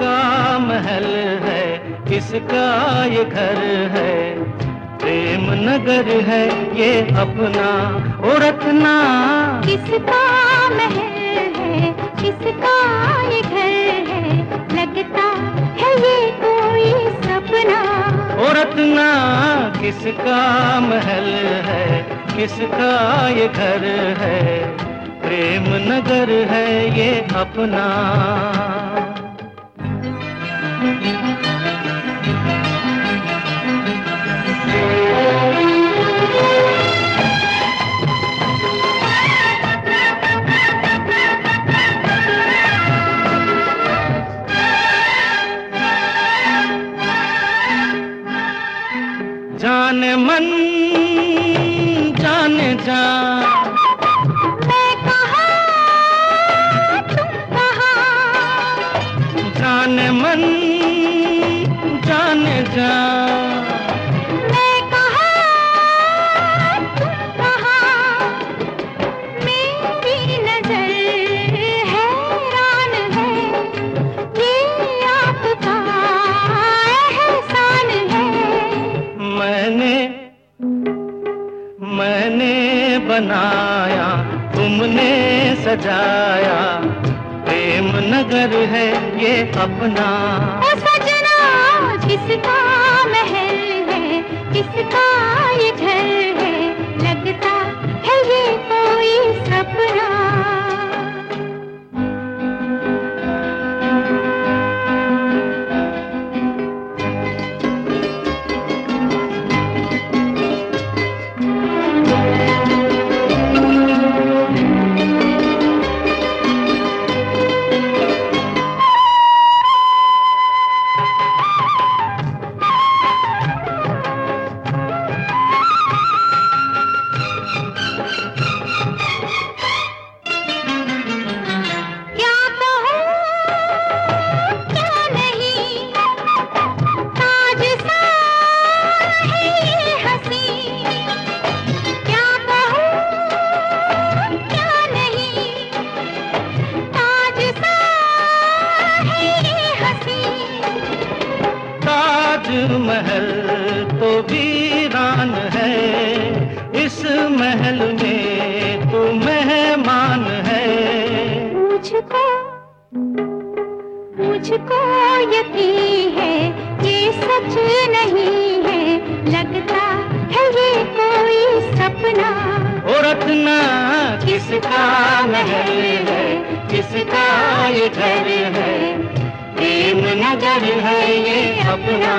किसका महल है, किसका ये घर है, प्रेम नगर है ये अपना ओ रत्ना। किसका महल है, किसका ये घर है, लगता है ये कोई सपना ओ रत्ना। किसका महल है, किसका ये घर है, प्रेम नगर है ये अपना। जाने मन जाने जा, मैं कहाँ तुम कहाँ, जाने मन जाने जा, मैं कहाँ तुम कहाँ, मेरी नजर हैरान है, ये आपका एहसान है। मैंने बनाया, तुमने सजाया, प्रेम नगर है ये अपना। ओ सजना, किसका महल है, किसका ये घर है, लगता है ये कोई सपना। महल तो वीरान है, इस महल में तू मेहमान है। मुझको यकीन है ये सच नहीं है, लगता है ये कोई सपना। ओ रत्ना, किसका महल है, किसका ये घर है, प्रेम नगर है ये अपना।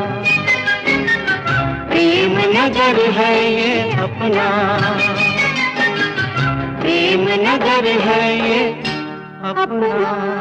प्रेम नगर है ये अपना, प्रेम नगर है ये अपना।